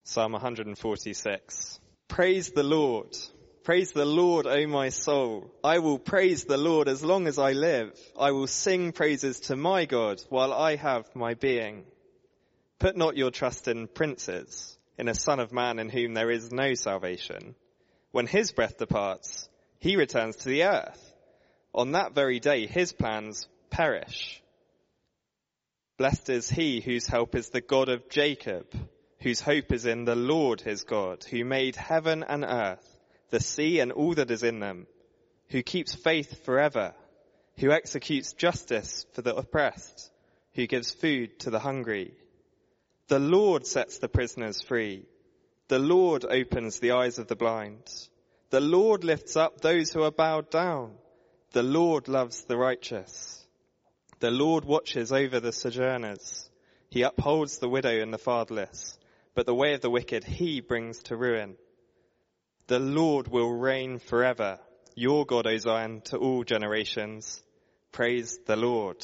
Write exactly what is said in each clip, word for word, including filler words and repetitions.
Psalm one forty-six. Praise the Lord. Praise the Lord, O my soul. I will praise the Lord as long as I live. I will sing praises to my God while I have my being. Put not your trust in princes, in a son of man in whom there is no salvation. When his breath departs, he returns to the earth. On that very day, his plans perish. Blessed is he whose help is the God of Jacob, whose hope is in the Lord his God, who made heaven and earth, the sea and all that is in them, who keeps faith forever, who executes justice for the oppressed, who gives food to the hungry. The Lord sets the prisoners free. The Lord opens the eyes of the blind. The Lord lifts up those who are bowed down. The Lord loves the righteous. The Lord watches over the sojourners. He upholds the widow and the fatherless, but the way of the wicked he brings to ruin. The Lord will reign forever. Your God, O Zion, to all generations. Praise the Lord.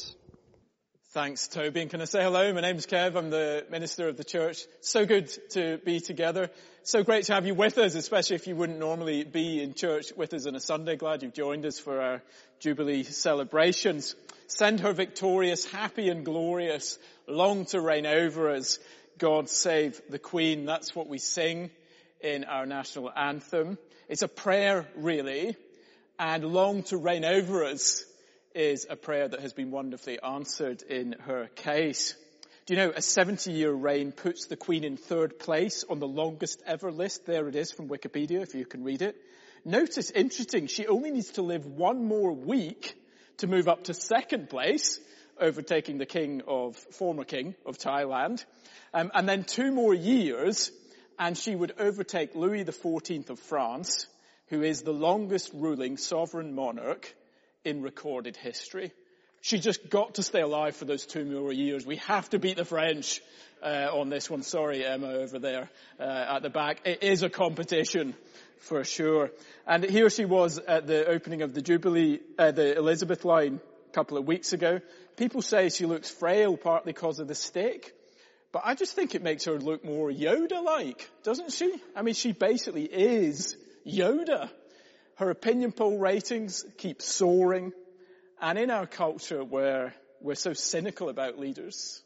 Thanks, Toby. And can I say hello? My name's Kev. I'm the minister of the church. So good to be together. So great to have you with us, especially if you wouldn't normally be in church with us on a Sunday. Glad you've joined us for our Jubilee celebrations. Send her victorious, happy and glorious, long to reign over us. God save the Queen. That's what we sing in our national anthem. It's a prayer, really, and long to reign over us is a prayer that has been wonderfully answered in her case. Do you know, a seventy-year reign puts the Queen in third place on the longest ever list. There it is from Wikipedia, if you can read it. Notice, interesting, she only needs to live one more week to move up to second place, overtaking the king of, former king of Thailand, um, and then two more years, and she would overtake Louis the fourteenth of France, who is the longest ruling sovereign monarch in recorded history. She just got to stay alive for those two more years. We have to beat the French uh, on this one. Sorry, Emma, over there uh, at the back. It is a competition for sure. And here she was at the opening of the Jubilee, uh, the Elizabeth line a couple of weeks ago. People say she looks frail partly because of the stick. But I just think it makes her look more Yoda-like, doesn't she? I mean, she basically is Yoda. Her opinion poll ratings keep soaring. And in our culture where we're so cynical about leaders,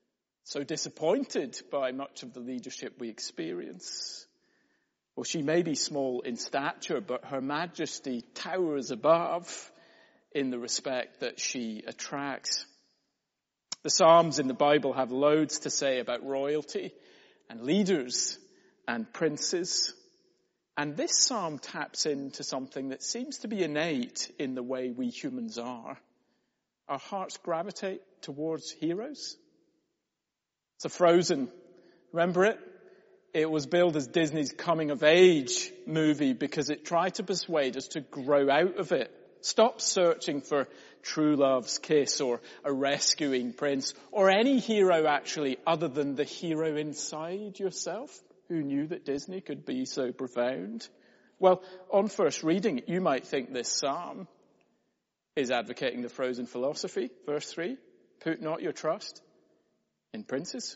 so disappointed by much of the leadership we experience, well, she may be small in stature, but her majesty towers above in the respect that she attracts. The Psalms in the Bible have loads to say about royalty and leaders and princes. And this psalm taps into something that seems to be innate in the way we humans are. Our hearts gravitate towards heroes. It's a Frozen. Remember it? It was billed as Disney's coming of age movie because it tried to persuade us to grow out of it. Stop searching for true love's kiss or a rescuing prince or any hero actually other than the hero inside yourself. Who knew that Disney could be so profound? Well, on first reading, you might think this psalm is advocating the Frozen philosophy. Verse three, put not your trust in princes.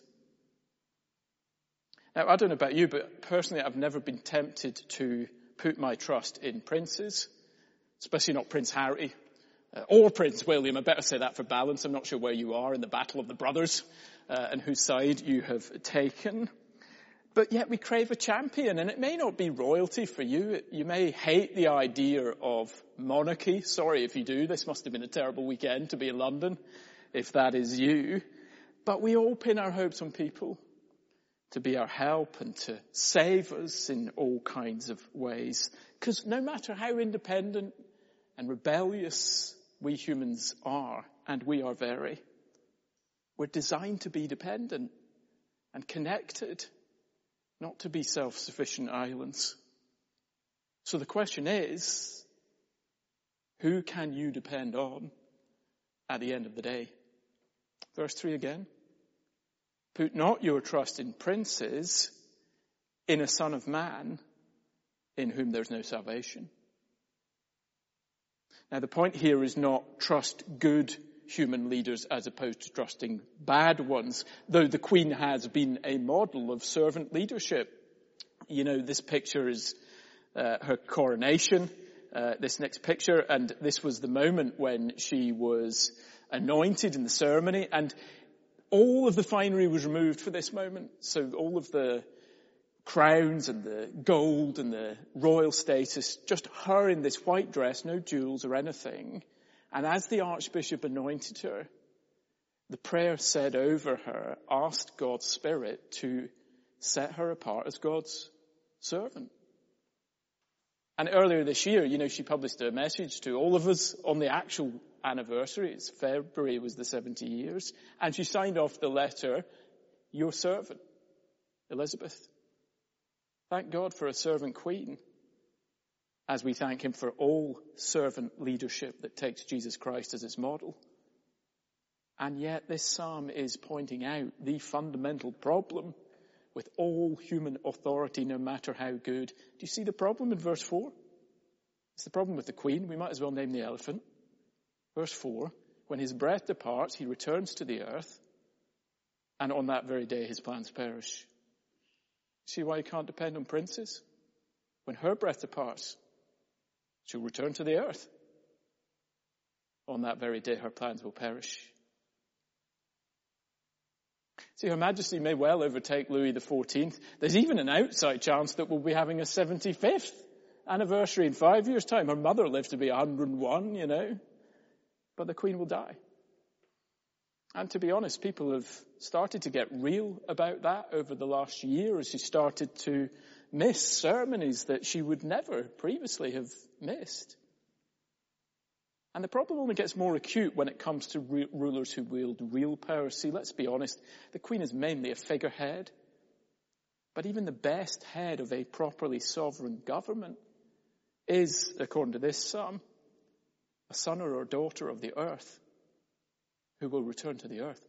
Now, I don't know about you, but personally I've never been tempted to put my trust in princes. Especially not Prince Harry uh, or Prince William. I better say that for balance. I'm not sure where you are in the battle of the brothers uh, and whose side you have taken. But yet we crave a champion, and it may not be royalty for you. You may hate the idea of monarchy. Sorry if you do. This must have been a terrible weekend to be in London, if that is you. But we all pin our hopes on people to be our help and to save us in all kinds of ways. Because no matter how independent and rebellious we humans are, and we are very, we're designed to be dependent and connected, not to be self-sufficient islands. So the question is, who can you depend on at the end of the day? Verse three again. Put not your trust in princes, in a son of man, in whom there's no salvation. Now the point here is not trust good human leaders as opposed to trusting bad ones, though the Queen has been a model of servant leadership. You know, this picture is uh, her coronation, uh, this next picture, and this was the moment when she was anointed in the ceremony, and all of the finery was removed for this moment. So all of the crowns and the gold and the royal status, just her in this white dress, no jewels or anything. And as the Archbishop anointed her, the prayer said over her, asked God's Spirit to set her apart as God's servant. And earlier this year, you know, she published a message to all of us on the actual anniversary. It's February was the seventy years. And she signed off the letter, your servant, Elizabeth. Thank God for a servant queen, as we thank him for all servant leadership that takes Jesus Christ as its model. And yet this psalm is pointing out the fundamental problem with all human authority, no matter how good. Do you see the problem in verse four? It's the problem with the queen. We might as well name the elephant. Verse four, when his breath departs, he returns to the earth, and on that very day his plans perish. See why you can't depend on princes? When her breath departs, she'll return to the earth. On that very day her plans will perish. See, Her Majesty may well overtake Louis the fourteenth. There's even an outside chance that we'll be having a seventy-fifth anniversary in five years' time. Her mother lived to be one hundred and one, you know. But the Queen will die. And to be honest, people have started to get real about that over the last year as she started to miss ceremonies that she would never previously have missed. And the problem only gets more acute when it comes to re- rulers who wield real power. See, let's be honest, the Queen is mainly a figurehead. But even the best head of a properly sovereign government is, according to this psalm, a son or a daughter of the earth who will return to the earth.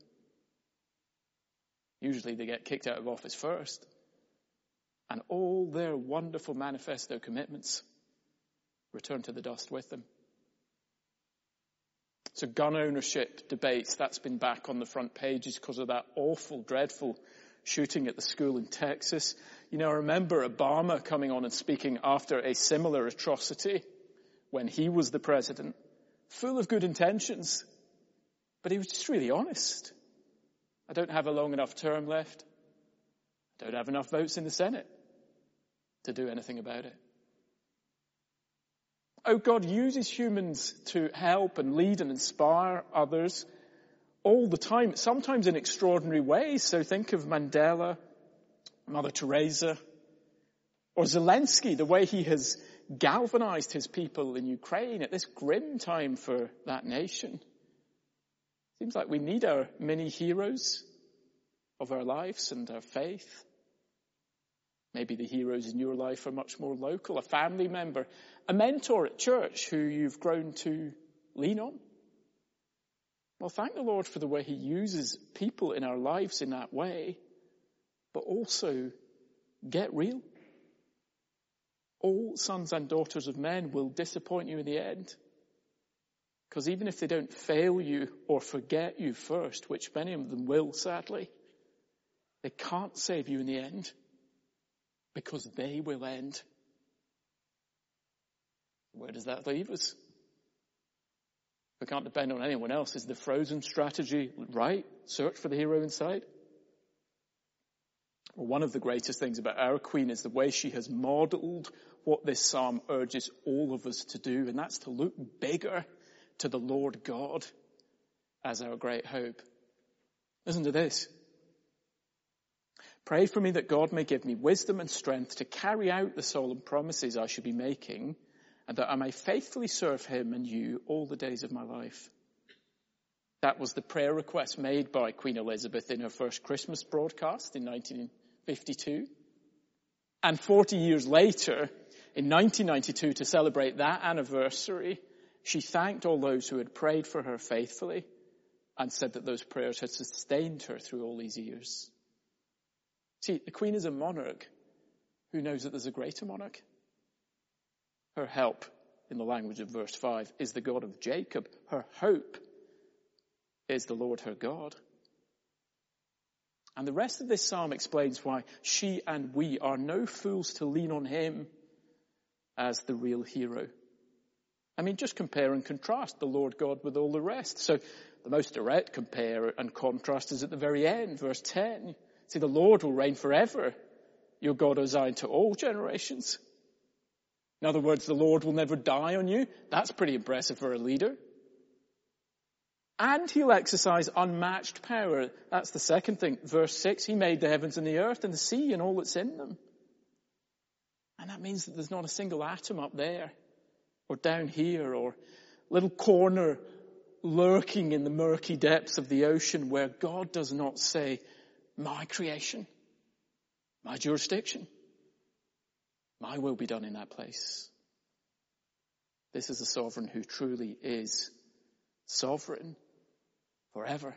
Usually they get kicked out of office first. And all their wonderful manifesto commitments return to the dust with them. So gun ownership debates, that's been back on the front pages because of that awful, dreadful shooting at the school in Texas. You know, I remember Obama coming on and speaking after a similar atrocity when he was the president, full of good intentions, but he was just really honest. I don't have a long enough term left. I don't have enough votes in the Senate to do anything about it. Oh, God uses humans to help and lead and inspire others all the time, sometimes in extraordinary ways. So think of Mandela, Mother Teresa, or Zelensky, the way he has galvanized his people in Ukraine at this grim time for that nation. Seems like we need our mini heroes of our lives and our faith. Maybe the heroes in your life are much more local, a family member, a mentor at church who you've grown to lean on. Well, thank the Lord for the way he uses people in our lives in that way, but also get real. All sons and daughters of men will disappoint you in the end. Because even if they don't fail you or forget you first, which many of them will, sadly, they can't save you in the end. Because they will end. Where does that leave us? We can't depend on anyone else. Is the frozen strategy right? Search for the hero inside? Well, one of the greatest things about our Queen is the way she has modelled what this psalm urges all of us to do, and that's to look bigger to the Lord God as our great hope. Listen to this. Pray for me that God may give me wisdom and strength to carry out the solemn promises I should be making, and that I may faithfully serve him and you all the days of my life. That was the prayer request made by Queen Elizabeth in her first Christmas broadcast in nineteen fifty-two. And forty years later, in nineteen ninety-two, to celebrate that anniversary, she thanked all those who had prayed for her faithfully and said that those prayers had sustained her through all these years. See, the Queen is a monarch who knows that there's a greater monarch. Her help, in the language of verse five, is the God of Jacob. Her hope is the Lord her God. And the rest of this psalm explains why she and we are no fools to lean on him as the real hero. I mean, just compare and contrast the Lord God with all the rest. So the most direct compare and contrast is at the very end, verse ten. See, the Lord will reign forever. Your God, O Zion, to all generations. In other words, the Lord will never die on you. That's pretty impressive for a leader. And he'll exercise unmatched power. That's the second thing. Verse six, he made the heavens and the earth and the sea and all that's in them. And that means that there's not a single atom up there or down here or little corner lurking in the murky depths of the ocean where God does not say, my creation, my jurisdiction, my will be done in that place. This is a sovereign who truly is sovereign forever.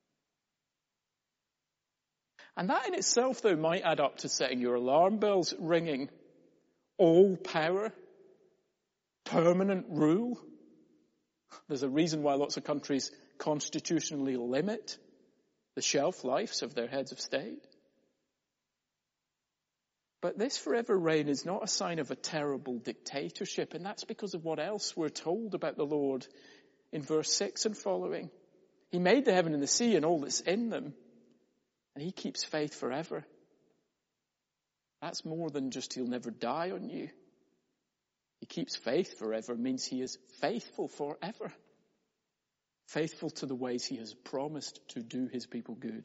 And that in itself, though, might add up to setting your alarm bells ringing. All power, permanent rule. There's a reason why lots of countries constitutionally limit the shelf lives of their heads of state. But this forever reign is not a sign of a terrible dictatorship, and that's because of what else we're told about the Lord in verse six and following. He made the heaven and the sea and all that's in them, and he keeps faith forever. That's more than just he'll never die on you. He keeps faith forever means he is faithful forever. Faithful to the ways he has promised to do his people good.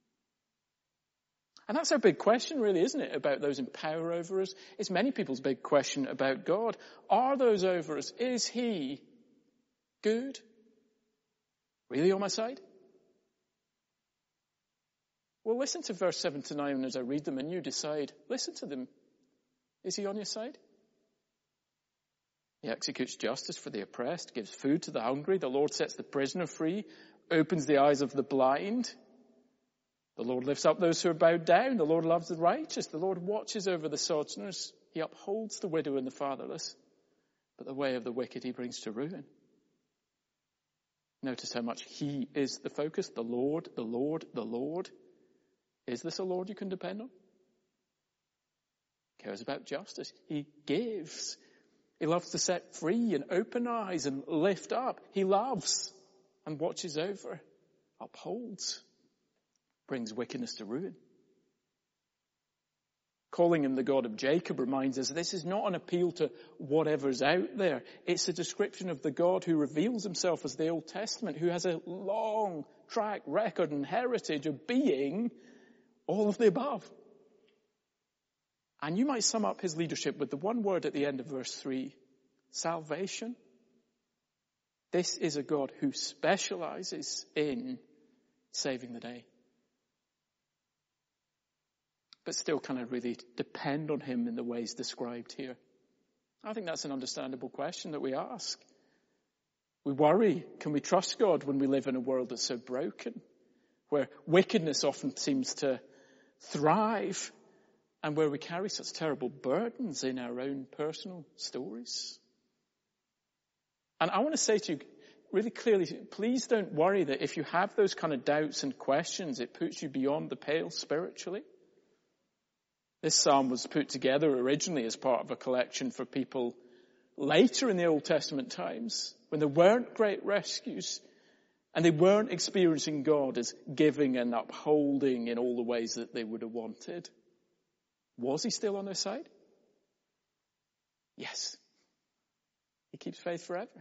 And that's our big question really, isn't it, about those in power over us? It's many people's big question about God. Are those over us? Is he good? Really on my side? Well, listen to verse seven to nine as I read them and you decide. Listen to them. Is he on your side? He executes justice for the oppressed, gives food to the hungry. The Lord sets the prisoner free, opens the eyes of the blind. The Lord lifts up those who are bowed down. The Lord loves the righteous. The Lord watches over the sojourners. He upholds the widow and the fatherless. But the way of the wicked he brings to ruin. Notice how much he is the focus. The Lord, the Lord, the Lord. Is this a Lord you can depend on? He cares about justice. He gives. He loves to set free and open eyes and lift up. He loves and watches over, upholds, brings wickedness to ruin. Calling him the God of Jacob reminds us this is not an appeal to whatever's out there. It's a description of the God who reveals himself as the Old Testament, who has a long track record and heritage of being all of the above. And you might sum up his leadership with the one word at the end of verse three, salvation. This is a God who specializes in saving the day. But still kind of really depend on him in the ways described here. I think that's an understandable question that we ask. We worry, can we trust God when we live in a world that's so broken, where wickedness often seems to thrive, and where we carry such terrible burdens in our own personal stories? And I want to say to you really clearly, please don't worry that if you have those kind of doubts and questions, it puts you beyond the pale spiritually. This psalm was put together originally as part of a collection for people later in the Old Testament times, when there weren't great rescues, and they weren't experiencing God as giving and upholding in all the ways that they would have wanted. Was he still on their side? Yes. He keeps faith forever.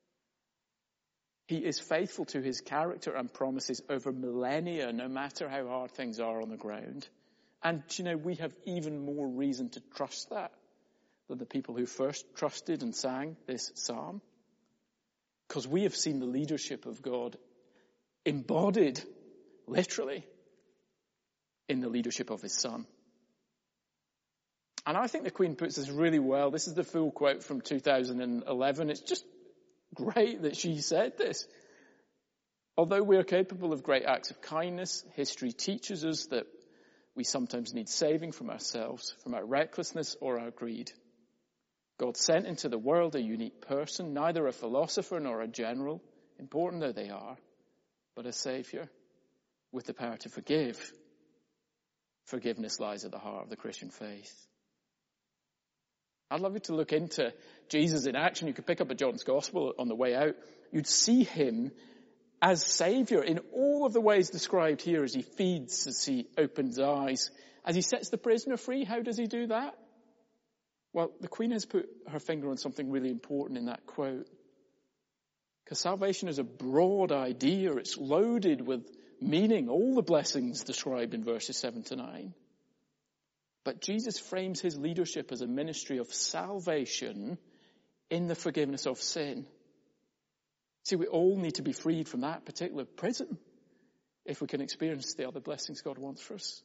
He is faithful to his character and promises over millennia, no matter how hard things are on the ground. And, you know, we have even more reason to trust that than the people who first trusted and sang this psalm. Because we have seen the leadership of God embodied, literally, in the leadership of his Son. And I think the Queen puts this really well. This is the full quote from two thousand eleven. It's just great that she said this. Although we are capable of great acts of kindness, history teaches us that we sometimes need saving from ourselves, from our recklessness or our greed. God sent into the world a unique person, neither a philosopher nor a general, important though they are, but a Saviour with the power to forgive. Forgiveness lies at the heart of the Christian faith. I'd love you to look into Jesus in action. You could pick up a John's Gospel on the way out. You'd see him as Saviour in all of the ways described here, as he feeds, as he opens eyes, as he sets the prisoner free. How does he do that? Well, the Queen has put her finger on something really important in that quote. Because salvation is a broad idea. It's loaded with meaning, all the blessings described in verses seven to nine. But Jesus frames his leadership as a ministry of salvation in the forgiveness of sin. See, we all need to be freed from that particular prison if we can experience the other blessings God wants for us.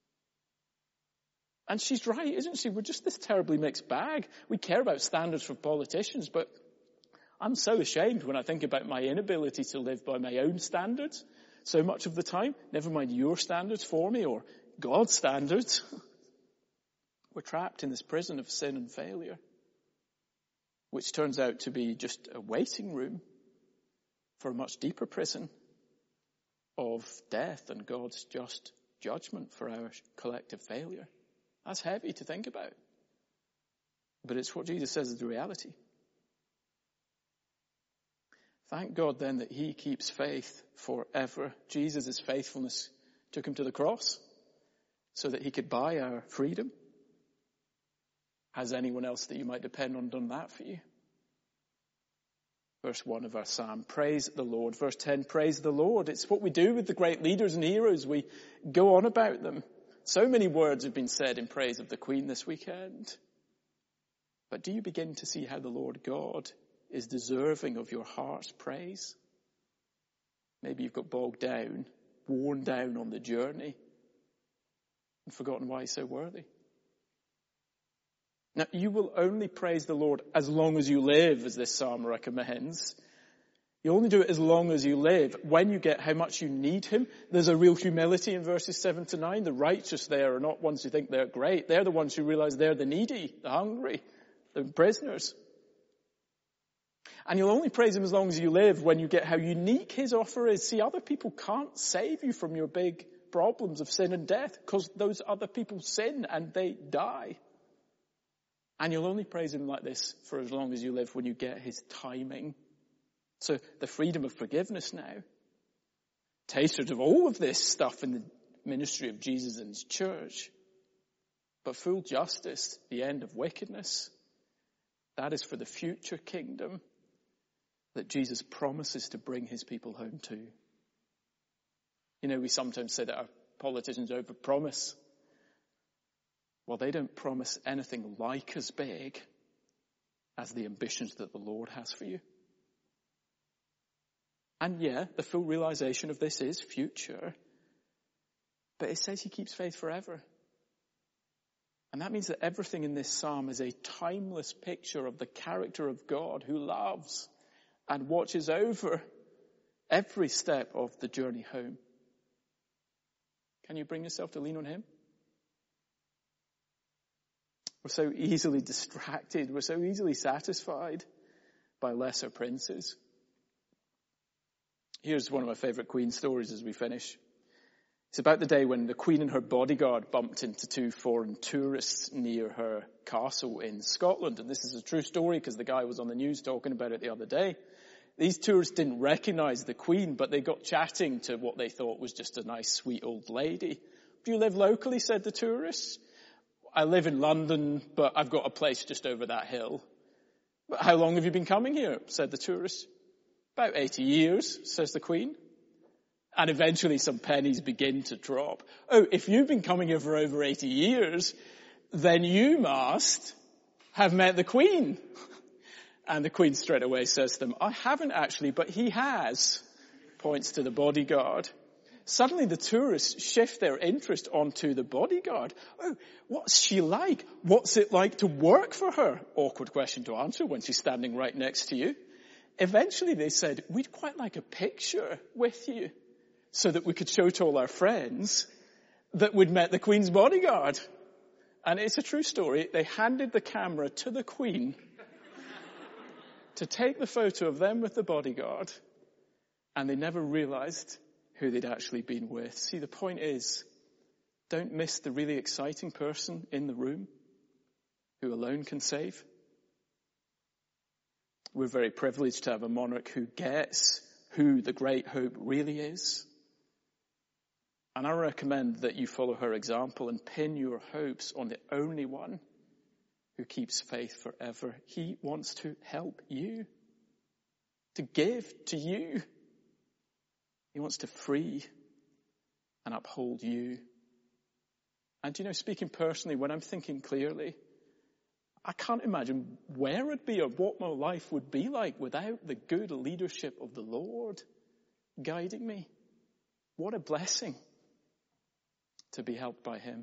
And she's right, isn't she? We're just this terribly mixed bag. We care about standards for politicians, but I'm so ashamed when I think about my inability to live by my own standards so much of the time. Never mind your standards for me or God's standards. We're trapped in this prison of sin and failure, which turns out to be just a waiting room for a much deeper prison of death and God's just judgment for our collective failure. That's heavy to think about. But it's what Jesus says is the reality. Thank God then that he keeps faith forever. Jesus' faithfulness took him to the cross so that he could buy our freedom. Has anyone else that you might depend on done that for you? Verse one of our psalm, praise the Lord. Verse ten, praise the Lord. It's what we do with the great leaders and heroes. We go on about them. So many words have been said in praise of the Queen this weekend. But do you begin to see how the Lord God is deserving of your heart's praise? Maybe you've got bogged down, worn down on the journey, and forgotten why he's so worthy. Now, you will only praise the Lord as long as you live, as this psalm recommends. You only do it as long as you live. When you get how much you need him, there's a real humility in verses seven to nine. The righteous there are not ones who think they're great. They're the ones who realize they're the needy, the hungry, the prisoners. And you'll only praise him as long as you live when you get how unique his offer is. See, other people can't save you from your big problems of sin and death because those other people sin and they die. And you'll only praise him like this for as long as you live when you get his timing. So the freedom of forgiveness now. Tasters of all of this stuff in the ministry of Jesus and his church. But full justice, the end of wickedness. That is for the future kingdom that Jesus promises to bring his people home to. You know, we sometimes say that our politicians overpromise. Well, they don't promise anything like as big as the ambitions that the Lord has for you. And yeah, the full realization of this is future. But it says he keeps faith forever. And that means that everything in this psalm is a timeless picture of the character of God who loves and watches over every step of the journey home. Can you bring yourself to lean on him? We're so easily distracted. We're so easily satisfied by lesser princes. Here's one of my favourite Queen stories as we finish. It's about the day when the Queen and her bodyguard bumped into two foreign tourists near her castle in Scotland. And this is a true story because the guy was on the news talking about it the other day. These tourists didn't recognise the Queen, but they got chatting to what they thought was just a nice, sweet old lady. Do you live locally? Said the tourists. I live in London, but I've got a place just over that hill. But how long have you been coming here? Said the tourist. About eighty years, says the Queen. And eventually some pennies begin to drop. Oh, if you've been coming here for over eighty years, then you must have met the Queen. And the Queen straight away says to them, I haven't actually, but he has. Points to the bodyguard. Suddenly the tourists shift their interest onto the bodyguard. Oh, what's she like? What's it like to work for her? Awkward question to answer when she's standing right next to you. Eventually they said, we'd quite like a picture with you so that we could show to all our friends that we'd met the Queen's bodyguard. And it's a true story. They handed the camera to the Queen to take the photo of them with the bodyguard. and they never realized who they'd actually been with. See, the point is, don't miss the really exciting person in the room who alone can save. We're very privileged to have a monarch who gets who the great hope really is. And I recommend that you follow her example and pin your hopes on the only one who keeps faith forever. He wants to help you, to give to you. He wants to free and uphold you. And you know, speaking personally, when I'm thinking clearly, I can't imagine where it'd be or what my life would be like without the good leadership of the Lord guiding me. What a blessing to be helped by him.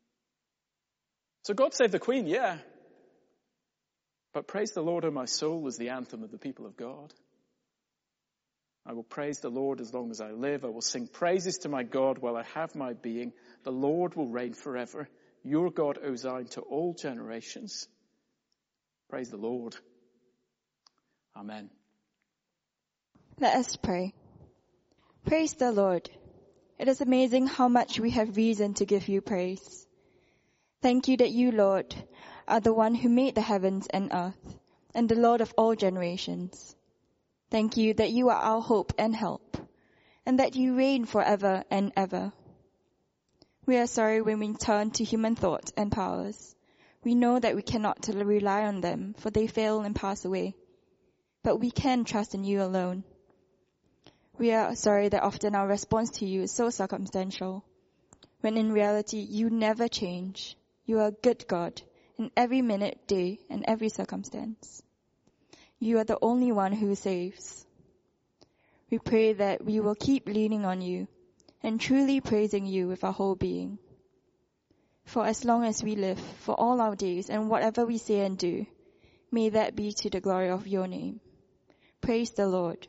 So God save the Queen, yeah. But praise the Lord, O my soul, is the anthem of the people of God. I will praise the Lord as long as I live. I will sing praises to my God while I have my being. The Lord will reign forever. Your God, O Zion, to all generations. Praise the Lord. Amen. Let us pray. Praise the Lord. It is amazing how much we have reason to give you praise. Thank you that you, Lord, are the one who made the heavens and earth, and the Lord of all generations. Thank you that you are our hope and help, and that you reign forever and ever. We are sorry when we turn to human thought and powers. We know that we cannot rely on them, for they fail and pass away. But we can trust in you alone. We are sorry that often our response to you is so circumstantial, when in reality you never change. You are a good God in every minute, day, and every circumstance. You are the only one who saves. We pray that we will keep leaning on you and truly praising you with our whole being. For as long as we live, for all our days, and whatever we say and do, may that be to the glory of your name. Praise the Lord.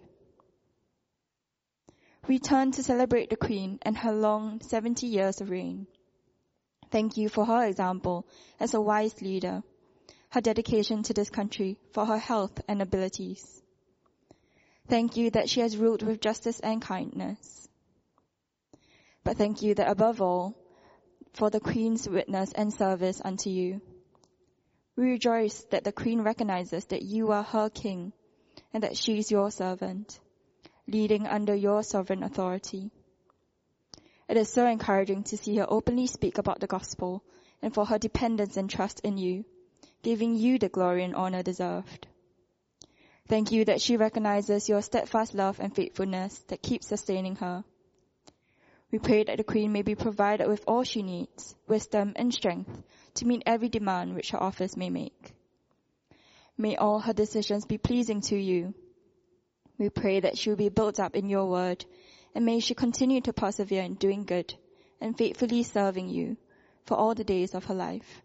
We turn to celebrate the Queen and her long seventy years of reign. Thank you for her example as a wise leader, her dedication to this country, for her health and abilities. Thank you that she has ruled with justice and kindness. But thank you that above all, for the Queen's witness and service unto you. We rejoice that the Queen recognizes that you are her King and that she is your servant, leading under your sovereign authority. It is so encouraging to see her openly speak about the gospel and for her dependence and trust in you, giving you the glory and honor deserved. Thank you that she recognizes your steadfast love and faithfulness that keeps sustaining her. We pray that the Queen may be provided with all she needs, wisdom and strength, to meet every demand which her office may make. May all her decisions be pleasing to you. We pray that she will be built up in your word, and may she continue to persevere in doing good and faithfully serving you for all the days of her life.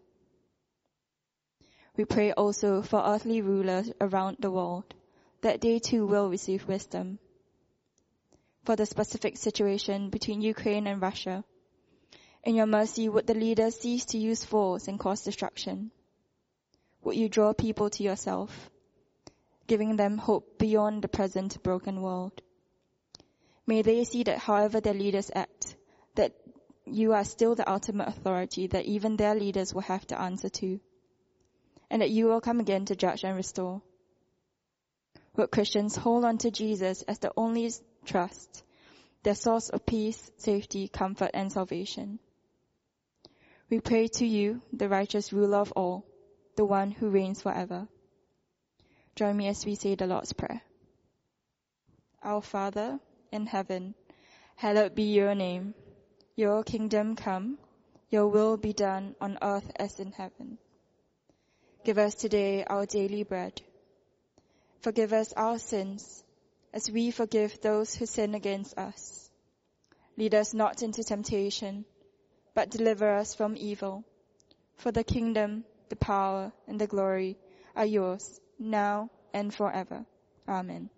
We pray also for earthly rulers around the world, that they too will receive wisdom. For the specific situation between Ukraine and Russia, in your mercy, would the leaders cease to use force and cause destruction? Would you draw people to yourself, giving them hope beyond the present broken world? May they see that however their leaders act, that you are still the ultimate authority that even their leaders will have to answer to, and that you will come again to judge and restore. Would Christians hold on to Jesus as the only trust, their source of peace, safety, comfort, and salvation? We pray to you, the righteous ruler of all, the one who reigns forever. Join me as we say the Lord's Prayer. Our Father in heaven, hallowed be your name. Your kingdom come, your will be done on earth as in heaven. Give us today our daily bread. Forgive us our sins, as we forgive those who sin against us. Lead us not into temptation, but deliver us from evil. For the kingdom, the power, and the glory are yours, now and forever. Amen.